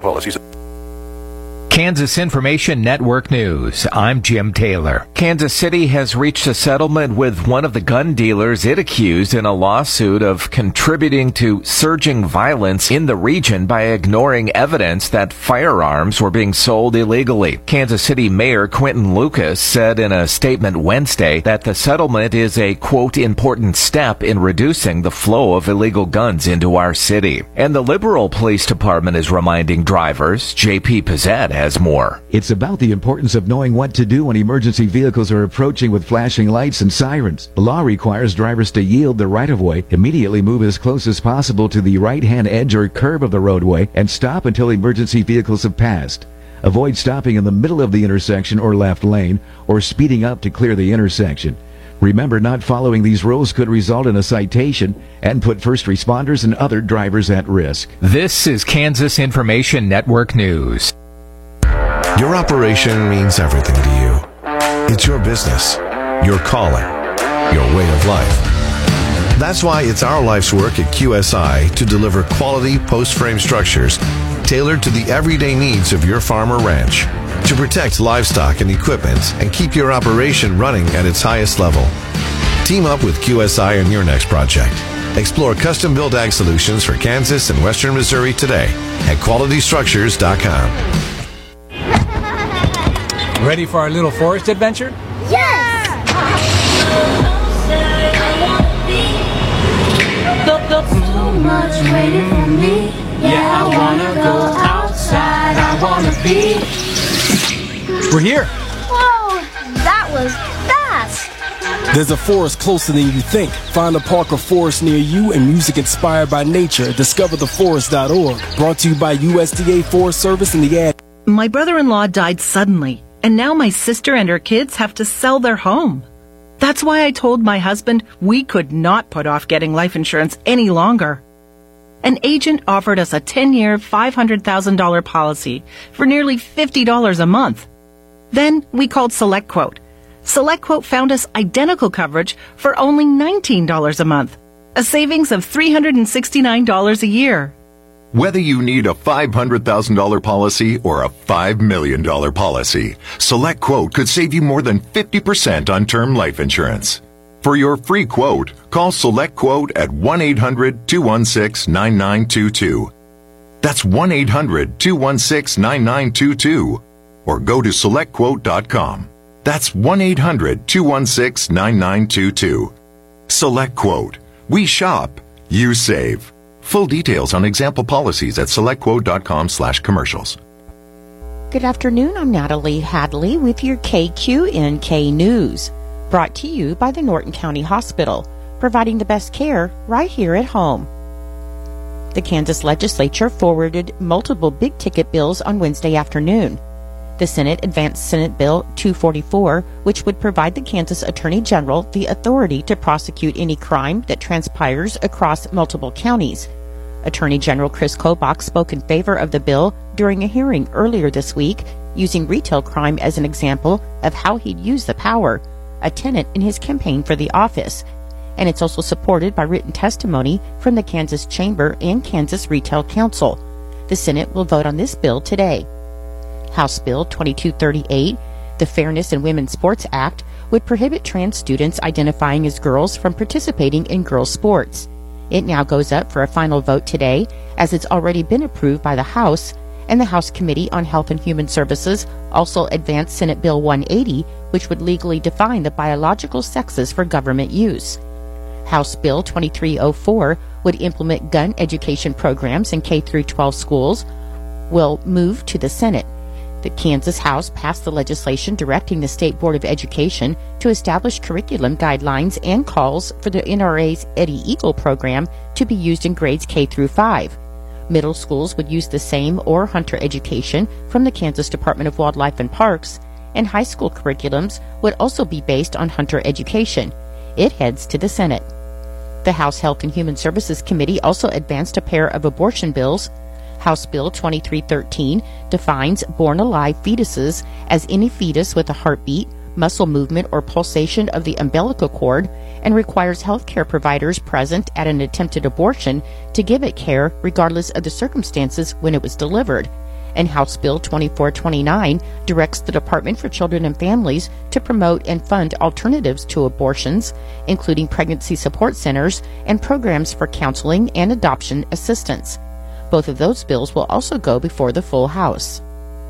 policies. Kansas Information Network News. I'm Jim Taylor. Kansas City has reached a settlement with one of the gun dealers it accused in a lawsuit of contributing to surging violence in the region by ignoring evidence that firearms were being sold illegally. Kansas City Mayor Quentin Lucas said in a statement Wednesday that the settlement is a, quote, important step in reducing the flow of illegal guns into our city. And the Liberal Police Department is reminding drivers. J.P. Pizzette has more. It's about the importance of knowing what to do when emergency vehicles are approaching with flashing lights and sirens. The law requires drivers to yield the right-of-way, immediately move as close as possible to the right-hand edge or curb of the roadway, and stop until emergency vehicles have passed. Avoid stopping in the middle of the intersection or left lane, or speeding up to clear the intersection. Remember, not following these rules could result in a citation and put first responders and other drivers at risk. This is Kansas Information Network News. Your operation means everything to you. It's your business, your calling, your way of life. That's why it's our life's work at QSI to deliver quality post-frame structures tailored to the everyday needs of your farm or ranch, to protect livestock and equipment and keep your operation running at its highest level. Team up with QSI on your next project. Explore custom-built ag solutions for Kansas and Western Missouri today at qualitystructures.com. Ready for our little forest adventure? Yes! So much waiting for me. Yeah, I wanna go outside. I wanna be. We're here. Whoa, that was fast. There's a forest closer than you think. Find a park or forest near you and music inspired by nature. DiscoverTheForest.org. Brought to you by USDA Forest Service and the ad. My brother-in-law died suddenly, and now my sister and her kids have to sell their home. That's why I told my husband we could not put off getting life insurance any longer. An agent offered us a 10-year, $500,000 policy for nearly $50 a month. Then we called SelectQuote. SelectQuote found us identical coverage for only $19 a month, a savings of $369 a year. Whether you need a $500,000 policy or a $5 million policy, SelectQuote could save you more than 50% on term life insurance. For your free quote, call SelectQuote at 1-800-216-9922. That's 1-800-216-9922. Or go to SelectQuote.com. That's 1-800-216-9922. SelectQuote. We shop. You save. Full details on example policies at SelectQuote.com/commercials. Good afternoon. I'm Natalie Hadley with your KQNK News. Brought to you by the Norton County Hospital, providing the best care right here at home. The Kansas legislature forwarded multiple big-ticket bills on Wednesday afternoon. The Senate advanced Senate Bill 244, which would provide the Kansas Attorney General the authority to prosecute any crime that transpires across multiple counties. Attorney General Chris Kobach spoke in favor of the bill during a hearing earlier this week, using retail crime as an example of how he'd use the power, a tenet in his campaign for the office. And it's also supported by written testimony from the Kansas Chamber and Kansas Retail Council. The Senate will vote on this bill today. House Bill 2238, the Fairness in Women's Sports Act, would prohibit trans students identifying as girls from participating in girls' sports. It now goes up for a final vote today, as it's already been approved by the House, and the House Committee on Health and Human Services also advanced Senate Bill 180, which would legally define the biological sexes for government use. House Bill 2304 would implement gun education programs in K-12 schools, will move to the Senate. The Kansas House passed the legislation directing the State Board of Education to establish curriculum guidelines and calls for the NRA's Eddie Eagle program to be used in grades K-5. Middle schools would use the same or hunter education from the Kansas Department of Wildlife and Parks, and high school curriculums would also be based on hunter education. It heads to the Senate. The House Health and Human Services Committee also advanced a pair of abortion bills. House Bill 2313 defines born-alive fetuses as any fetus with a heartbeat, muscle movement, or pulsation of the umbilical cord, and requires healthcare providers present at an attempted abortion to give it care regardless of the circumstances when it was delivered. And House Bill 2429 directs the Department for Children and Families to promote and fund alternatives to abortions, including pregnancy support centers and programs for counseling and adoption assistance. Both of those bills will also go before the full House.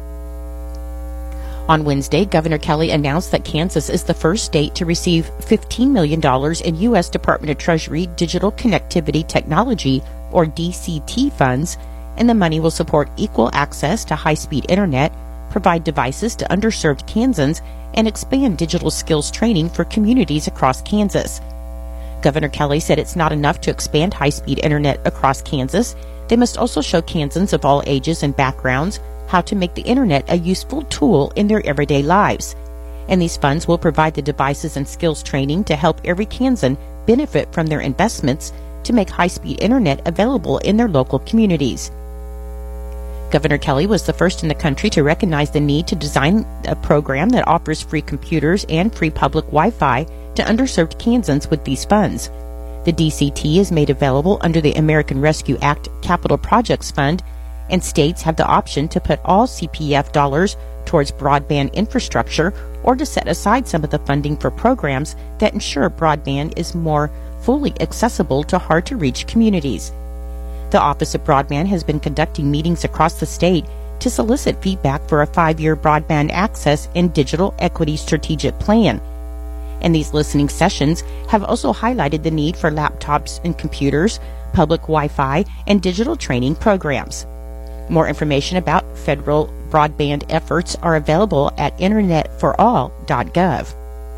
On Wednesday, Governor Kelly announced that Kansas is the first state to receive $15 million in U.S. Department of Treasury Digital Connectivity Technology, or DCT funds, and the money will support equal access to high-speed internet, provide devices to underserved Kansans, and expand digital skills training for communities across Kansas. Governor Kelly said it's not enough to expand high-speed internet across Kansas. They must also show Kansans of all ages and backgrounds how to make the internet a useful tool in their everyday lives. And these funds will provide the devices and skills training to help every Kansan benefit from their investments to make high-speed internet available in their local communities. Governor Kelly was the first in the country to recognize the need to design a program that offers free computers and free public Wi-Fi to underserved Kansans with these funds. The DCT is made available under the American Rescue Act Capital Projects Fund, and states have the option to put all CPF dollars towards broadband infrastructure or to set aside some of the funding for programs that ensure broadband is more fully accessible to hard-to-reach communities. The Office of Broadband has been conducting meetings across the state to solicit feedback for a 5-year broadband access and digital equity strategic plan. And these listening sessions have also highlighted the need for laptops and computers, public Wi-Fi, and digital training programs. More information about federal broadband efforts are available at internetforall.gov.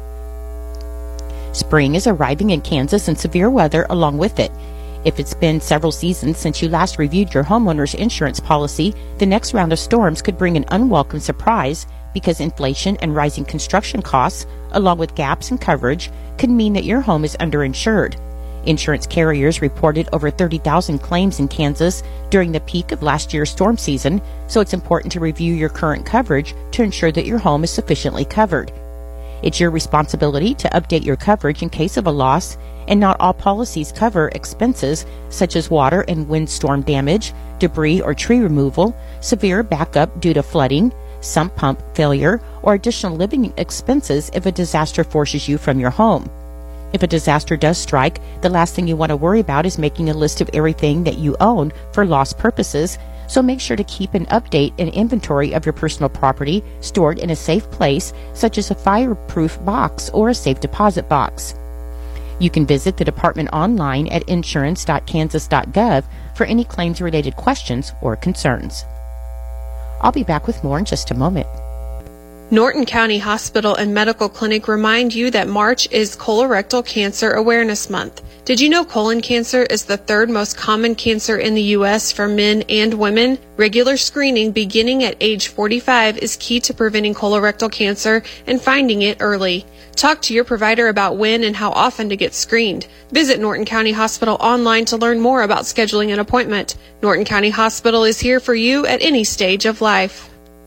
Spring is arriving in Kansas and severe weather along with it. If it's been several seasons since you last reviewed your homeowner's insurance policy, the next round of storms could bring an unwelcome surprise because inflation and rising construction costs, along with gaps in coverage, could mean that your home is underinsured. Insurance carriers reported over 30,000 claims in Kansas during the peak of last year's storm season, so it's important to review your current coverage to ensure that your home is sufficiently covered. It's your responsibility to update your coverage in case of a loss, and not all policies cover expenses such as water and windstorm damage, debris or tree removal, severe backup due to flooding, sump pump failure, or additional living expenses if a disaster forces you from your home. If a disaster does strike, the last thing you want to worry about is making a list of everything that you own for loss purposes, so make sure to keep and update an inventory of your personal property stored in a safe place, such as a fireproof box or a safe deposit box. You can visit the department online at insurance.kansas.gov for any claims-related questions or concerns. I'll be back with more in just a moment. Norton County Hospital and Medical Clinic remind you that March is Colorectal Cancer Awareness Month. Did you know colon cancer is the third most common cancer in the U.S. for men and women? Regular screening beginning at age 45 is key to preventing colorectal cancer and finding it early. Talk to your provider about when and how often to get screened. Visit Norton County Hospital online to learn more about scheduling an appointment. Norton County Hospital is here for you at any stage of life.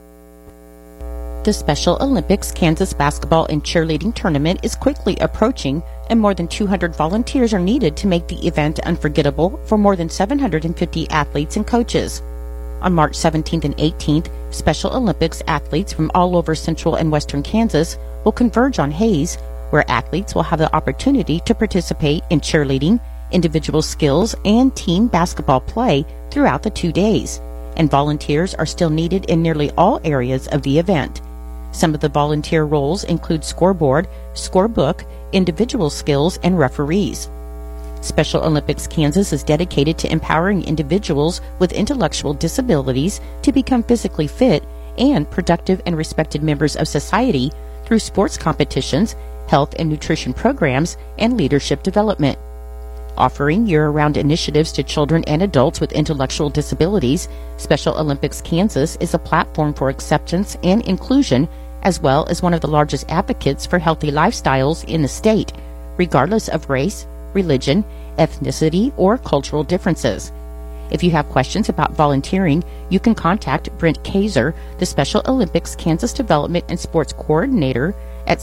The Special Olympics Kansas basketball and cheerleading tournament is quickly approaching, and more than 200 volunteers are needed to make the event unforgettable for more than 750 athletes and coaches. On March 17th and 18th, Special Olympics athletes from all over central and western Kansas will converge on Hayes, where athletes will have the opportunity to participate in cheerleading, individual skills, and team basketball play throughout the 2 days, and volunteers are still needed in nearly all areas of the event. Some of the volunteer roles include scoreboard, scorebook, individual skills, and referees. Special Olympics Kansas is dedicated to empowering individuals with intellectual disabilities to become physically fit and productive and respected members of society through sports competitions, health and nutrition programs, and leadership development. Offering year-round initiatives to children and adults with intellectual disabilities, Special Olympics Kansas is a platform for acceptance and inclusion, as well as one of the largest advocates for healthy lifestyles in the state, regardless of race, religion, ethnicity, or cultural differences. If you have questions about volunteering, you can contact Brent Kaiser, the Special Olympics Kansas Development and Sports Coordinator, at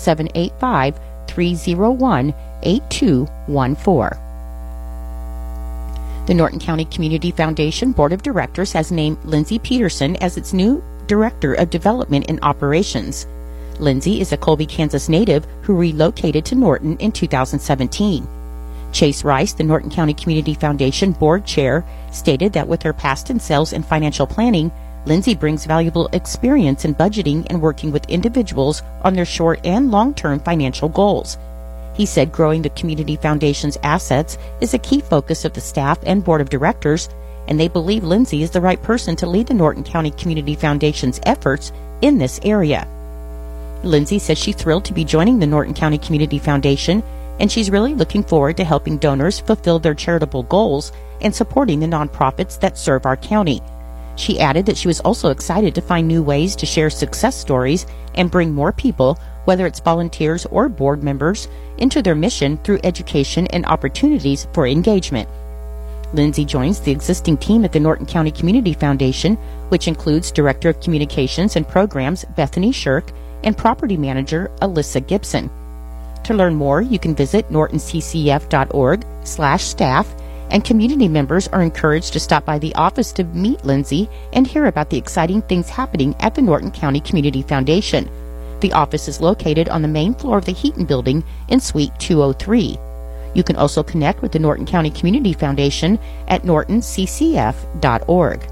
785-301-8214. The Norton County Community Foundation Board of Directors has named Lindsay Peterson as its new Director of Development and Operations. Lindsay is a Colby, Kansas native who relocated to Norton in 2017. Chase Rice, the Norton County Community Foundation Board Chair, stated that with her past in sales and financial planning, Lindsay brings valuable experience in budgeting and working with individuals on their short and long-term financial goals. He said growing the Community Foundation's assets is a key focus of the staff and Board of Directors, and they believe Lindsay is the right person to lead the Norton County Community Foundation's efforts in this area. Lindsay says she's thrilled to be joining the Norton County Community Foundation, and she's really looking forward to helping donors fulfill their charitable goals and supporting the nonprofits that serve our county. She added that she was also excited to find new ways to share success stories and bring more people, whether it's volunteers or board members, into their mission through education and opportunities for engagement. Lindsay joins the existing team at the Norton County Community Foundation, which includes Director of Communications and Programs Bethany Shirk and Property Manager Alyssa Gibson. To learn more, you can visit nortonccf.org/staff, and community members are encouraged to stop by the office to meet Lindsay and hear about the exciting things happening at the Norton County Community Foundation. The office is located on the main floor of the Heaton Building in Suite 203. You can also connect with the Norton County Community Foundation at nortonccf.org.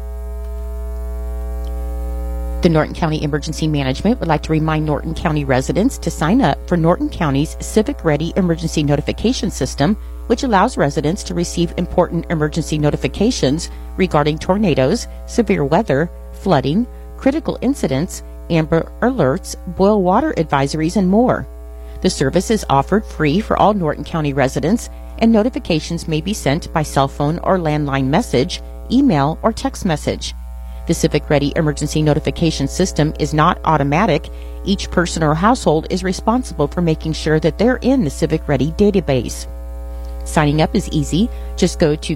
The Norton County Emergency Management would like to remind Norton County residents to sign up for Norton County's Civic Ready Emergency Notification System, which allows residents to receive important emergency notifications regarding tornadoes, severe weather, flooding, critical incidents, Amber Alerts, boil water advisories, and more. The service is offered free for all Norton County residents, and notifications may be sent by cell phone or landline message, email, or text message. The Civic Ready Emergency Notification System is not automatic. Each person or household is responsible for making sure that they're in the Civic Ready database. Signing up is easy. Just go to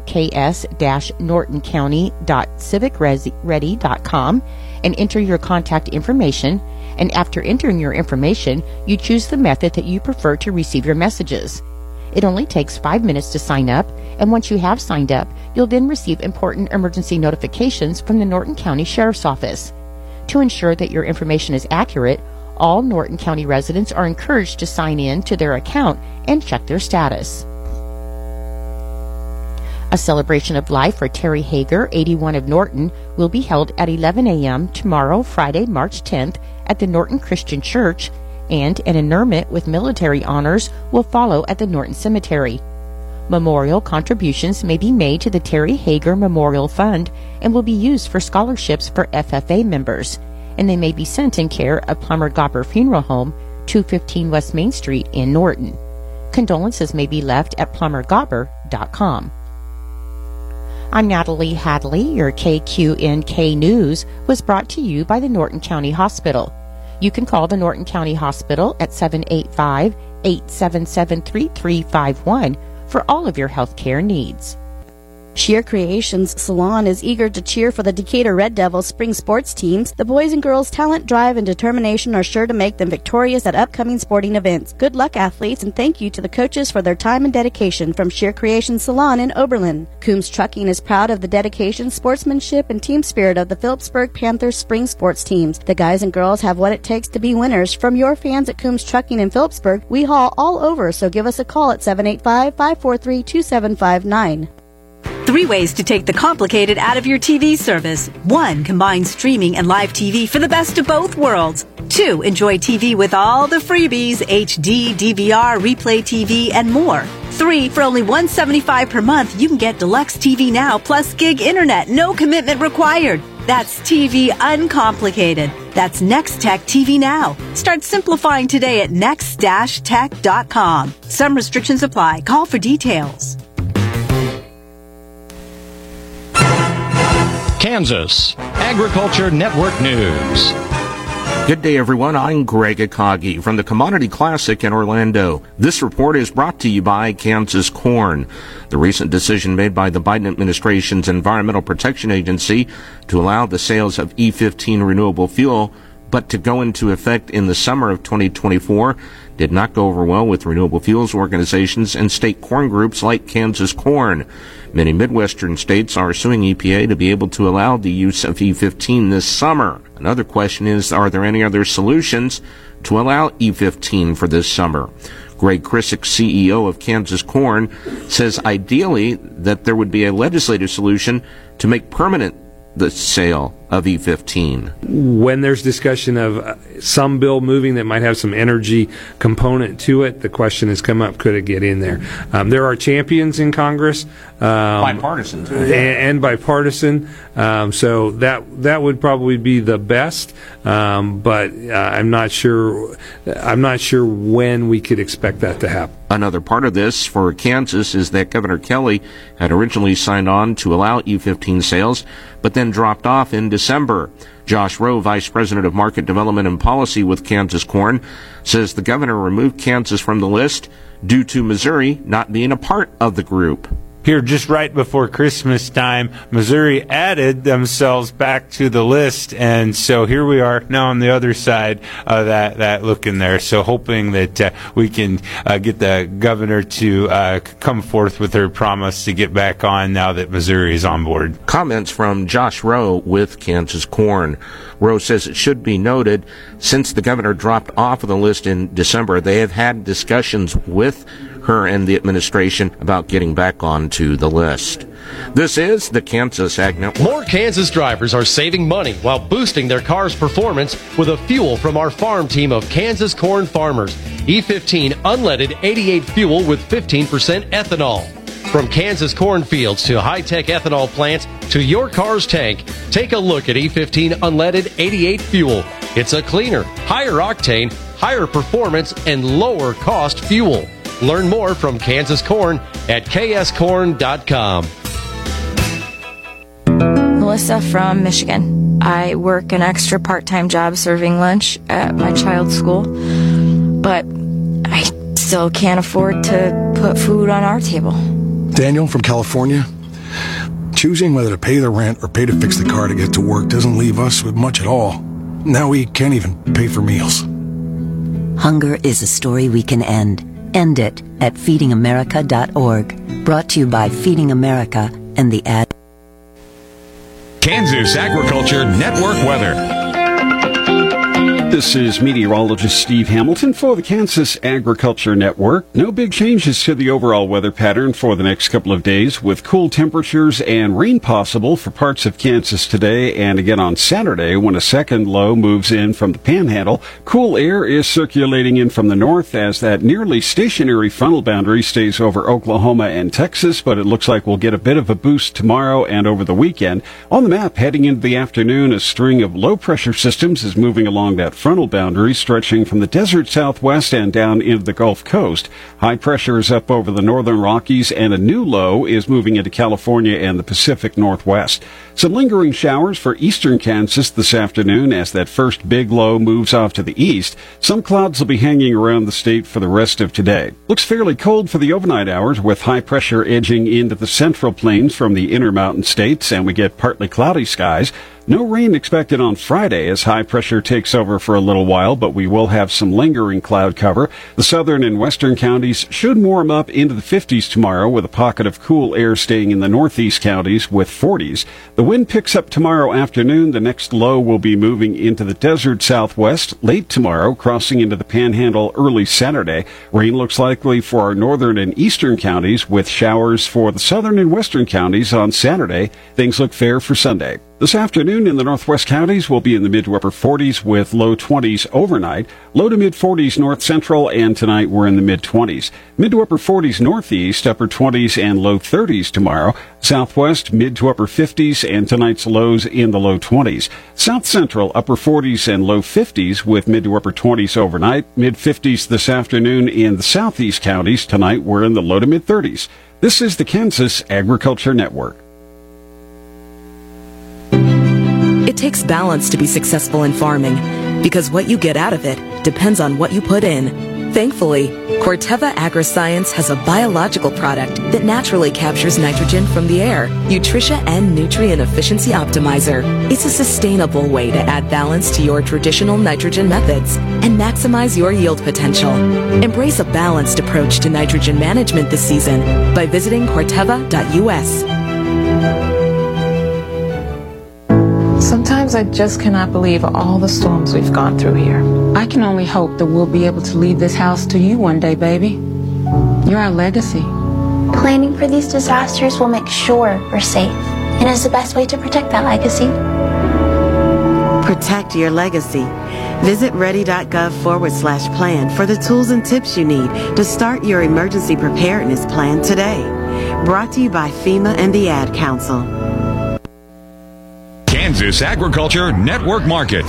ks-nortoncounty.civicready.com and enter your contact information, and after entering your information, you choose the method that you prefer to receive your messages. It only takes 5 minutes to sign up, and once you have signed up, you'll then receive important emergency notifications from the Norton County Sheriff's Office. To ensure that your information is accurate, all Norton County residents are encouraged to sign in to their account and check their status. A celebration of life for Terry Hager, 81 of Norton, will be held at 11 a.m. tomorrow, Friday, March 10th, at the Norton Christian Church, and an interment with military honors will follow at the Norton Cemetery. Memorial contributions may be made to the Terry Hager Memorial Fund and will be used for scholarships for FFA members, and they may be sent in care of Plummer Gopper Funeral Home, 215 West Main Street in Norton. Condolences may be left at plummergopper.com. I'm Natalie Hadley. Your KQNK News was brought to you by the Norton County Hospital. You can call the Norton County Hospital at 785-877-3351 for all of your health care needs. Sheer Creations Salon is eager to cheer for the Decatur Red Devils spring sports teams. The boys and girls' talent, drive, and determination are sure to make them victorious at upcoming sporting events. Good luck, athletes, and thank you to the coaches for their time and dedication from Sheer Creations Salon in Oberlin. Coombs Trucking is proud of the dedication, sportsmanship, and team spirit of the Phillipsburg Panthers spring sports teams. The guys and girls have what it takes to be winners. From your fans at Coombs Trucking in Phillipsburg, we haul all over, so give us a call at 785-543-2759. 3 ways to take the complicated out of your TV service. 1. Combine streaming and live TV for the best of both worlds. 2. Enjoy TV with all the freebies, HD, DVR, Replay TV, and more. 3. For only $175 per month, you can get Deluxe TV Now plus gig internet. No commitment required. That's TV uncomplicated. That's Next-Tech TV Now. Start simplifying today at next-tech.com. Some restrictions apply. Call for details. Kansas Agriculture Network News. Good day, everyone. I'm Greg Akagi from the Commodity Classic in Orlando. This report is brought to you by Kansas Corn. The recent decision made by the Biden administration's Environmental Protection Agency to allow the sales of E15 renewable fuel, but to go into effect in the summer of 2024, did not go over well with renewable fuels organizations and state corn groups like Kansas Corn. Many Midwestern states are suing EPA to be able to allow the use of E15 this summer. Another question is, are there any other solutions to allow E15 for this summer? Greg Krisick, CEO of Kansas Corn, says ideally that there would be a legislative solution to make permanent the sale of E15. When there's discussion of some bill moving that might have some energy component to it, the question has come up, could it get in there? There are champions in Congress. Bipartisan, too. And bipartisan. So that would probably be the best. But I'm not sure when we could expect that to happen. Another part of this for Kansas is that Governor Kelly had originally signed on to allow E15 sales, but then dropped off in December. Josh Rowe, Vice President of Market Development and Policy with Kansas Corn, says the governor removed Kansas from the list due to Missouri not being a part of the group. Here, just right before Christmas time, Missouri added themselves back to the list, and so here we are now on the other side of that looking there. So hoping that we can get the governor to come forth with her promise to get back on now that Missouri is on board. Comments from Josh Rowe with Kansas Corn. Rowe says it should be noted, since the governor dropped off of the list in December, they have had discussions with her and the administration about getting back onto the list. This is the Kansas Ag Network. More Kansas drivers are saving money while boosting their car's performance with a fuel from our farm team of Kansas Corn farmers. E15 unleaded 88 fuel with 15% ethanol. From Kansas cornfields to high-tech ethanol plants to your car's tank, take a look at E15 unleaded 88 fuel. It's a cleaner, higher octane, higher performance, and lower cost fuel. Learn more from Kansas Corn at kscorn.com. Melissa from Michigan. I work an extra part-time job serving lunch at my child's school, but I still can't afford to put food on our table. Daniel from California. Choosing whether to pay the rent or pay to fix the car to get to work doesn't leave us with much at all. Now we can't even pay for meals. Hunger is a story we can end. End it at feedingamerica.org. Brought to you by Feeding America and the ad. Kansas Agriculture Network weather. This is meteorologist Steve Hamilton for the Kansas Agriculture Network. No big changes to the overall weather pattern for the next couple of days, with cool temperatures and rain possible for parts of Kansas today and again on Saturday when a second low moves in from the Panhandle. Cool air is circulating in from the north as that nearly stationary frontal boundary stays over Oklahoma and Texas, but it looks like we'll get a bit of a boost tomorrow and over the weekend. On the map, heading into the afternoon, a string of low-pressure systems is moving along that frontal boundary stretching from the desert southwest and down into the Gulf Coast. High pressure is up over the northern Rockies, and a new low is moving into California and the Pacific Northwest. Some lingering showers for eastern Kansas this afternoon as that first big low moves off to the east. Some clouds will be hanging around the state for the rest of today. Looks fairly cold for the overnight hours, with high pressure edging into the central plains from the intermountain states, and we get partly cloudy skies. No rain expected on Friday as high pressure takes over for a little while, but we will have some lingering cloud cover. The southern and western counties should warm up into the 50s tomorrow, with a pocket of cool air staying in the northeast counties with 40s. The wind picks up tomorrow afternoon. The next low will be moving into the desert southwest late tomorrow, crossing into the Panhandle early Saturday. Rain looks likely for our northern and eastern counties, with showers for the southern and western counties on Saturday. Things look fair for Sunday. This afternoon in the northwest counties, we'll be in the mid to upper 40s with low 20s overnight, low to mid 40s north central, and tonight we're in the mid 20s. Mid to upper 40s northeast, upper 20s and low 30s tomorrow. Southwest, mid to upper 50s, and tonight's lows in the low 20s. South central, upper 40s and low 50s with mid to upper 20s overnight. Mid 50s this afternoon in the southeast counties. Tonight we're in the low to mid 30s. This is the Kansas Agriculture Network. It takes balance to be successful in farming, because what you get out of it depends on what you put in. Thankfully, Corteva Agriscience has a biological product that naturally captures nitrogen from the air, Nutritia N Nutrient Efficiency Optimizer. It's a sustainable way to add balance to your traditional nitrogen methods and maximize your yield potential. Embrace a balanced approach to nitrogen management this season by visiting Corteva.us. Sometimes I just cannot believe all the storms we've gone through here. I can only hope that we'll be able to leave this house to you one day, baby. You're our legacy. Planning for these disasters will make sure we're safe, and is the best way to protect that legacy. Protect your legacy. Visit ready.gov/plan for the tools and tips you need to start your emergency preparedness plan today. Brought to you by FEMA and the Ad Council. Kansas Agriculture Network Markets.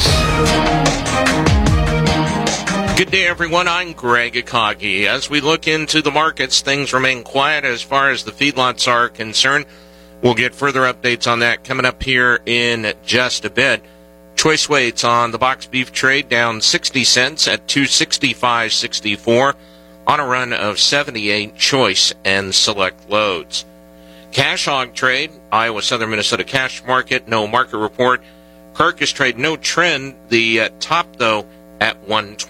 Good day, everyone. I'm Greg Akagi. As we look into the markets, things remain quiet as far as the feedlots are concerned. We'll get further updates on that coming up here in just a bit. Choice weights on the box beef trade down 60 cents at $265.64 on a run of 78 choice and select loads. Cash hog trade, Iowa Southern Minnesota cash market, no market report. Carcass trade, no trend. The top, though, at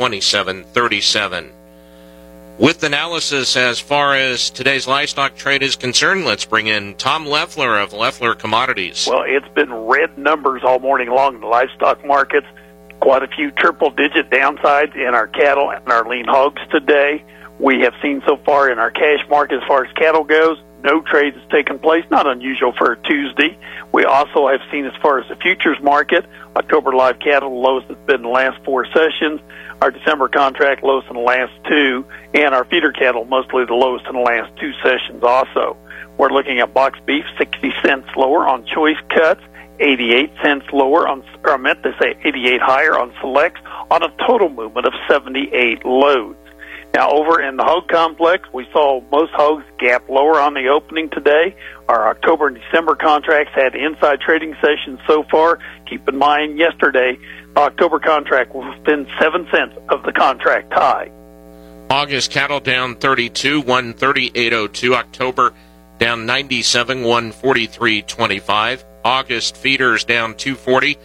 $127.37. With analysis as far as today's livestock trade is concerned, let's bring in Tom Leffler of Leffler Commodities. Well, it's been red numbers all morning long in the livestock markets. Quite a few triple-digit downsides in our cattle and our lean hogs today. We have seen so far in our cash market as far as cattle goes, no trade has taken place, not unusual for a Tuesday. We also have seen as far as the futures market, October live cattle, the lowest it's been in the last 4 sessions. Our December contract, lowest in the last 2. And our feeder cattle, mostly the lowest in the last 2 sessions also. We're looking at box beef, 60 cents lower on choice cuts, 88 cents lower on, or I meant to say 88 higher on selects, on a total movement of 78 loads. Now, over in the hog complex, we saw most hogs gap lower on the opening today. Our October and December contracts had inside trading sessions so far. Keep in mind, yesterday, the October contract was within 7 cents of the contract high. August cattle down 32, 138.02. October down 97, 143.25. August feeders down 240,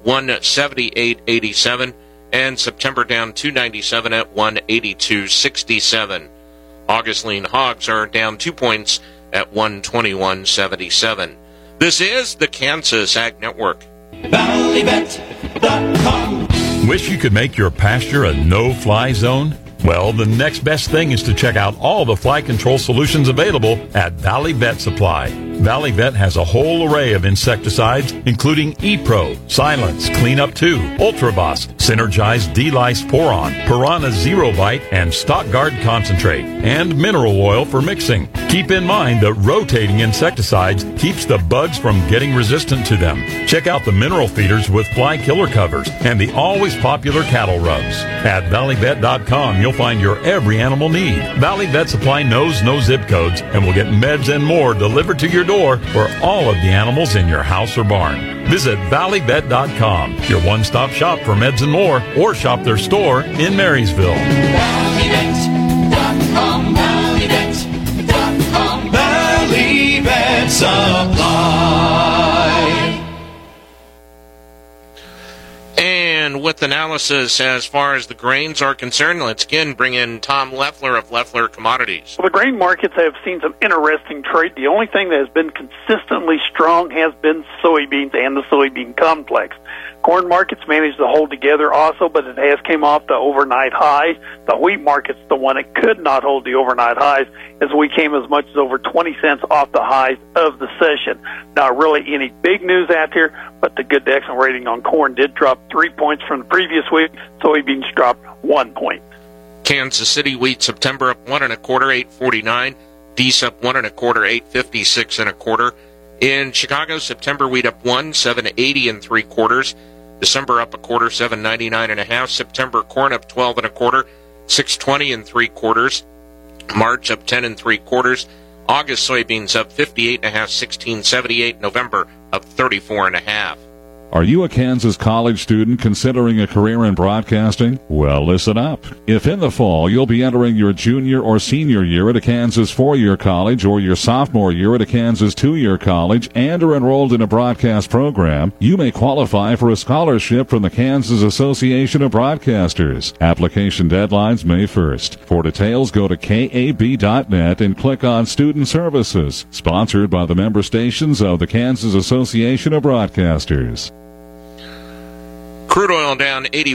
178.87. And September down 297 at 182.67. August lean hogs are down 2 points at 121.77. This is the Kansas Ag Network. Valleybet.com. Wish you could make your pasture a no-fly zone? Well, the next best thing is to check out all the fly control solutions available at Valley Vet Supply. Valley Vet has a whole array of insecticides, including E-Pro, Silence, Cleanup 2, Ultraboss, Synergize D-Lice Poron, Piranha Zero Bite, and Stock Guard Concentrate, and mineral oil for mixing. Keep in mind that rotating insecticides keeps the bugs from getting resistant to them. Check out the mineral feeders with fly killer covers and the always popular cattle rubs. At valleyvet.com, you'll find your every animal need. Valley Vet Supply knows no zip codes and will get meds and more delivered to your door for all of the animals in your house or barn. Visit valleyvet.com, your one-stop shop for meds and more, or shop their store in Marysville. Valleyvet.com, valleyvet.com, Valley Vet Supply. And with analysis as far as the grains are concerned, let's again bring in Tom Leffler of Leffler Commodities. Well, the grain markets have seen some interesting trade. The only thing that has been consistently strong has been soybeans and the soybean complex. Corn markets managed to hold together also, but it has came off the overnight highs. The wheat market's the one that could not hold the overnight highs, as we came as much as over 20 cents off the highs of the session. Not really any big news out here, but the good to excellent rating on corn did drop 3 points from the previous week. Soybeans dropped 1 point. Kansas City wheat September up 1 1/4, 8.49. Dees up 1 1/4, 8.56 1/4. In Chicago, September wheat up 1, 7.80 3/4. December up 1/4, 7.99 1/2. September corn up 12 1/4, 6.20 3/4. March up 10 3/4. August soybeans up 58 1/2, 16.78. November up 34 1/2. Are you a Kansas college student considering a career in broadcasting? Well, listen up. If in the fall you'll be entering your junior or senior year at a Kansas 4-year college or your sophomore year at a Kansas 2-year college and are enrolled in a broadcast program, you may qualify for a scholarship from the Kansas Association of Broadcasters. Application deadlines May 1st. For details, go to kab.net and click on Student Services. Sponsored by the member stations of the Kansas Association of Broadcasters. Crude oil down 80.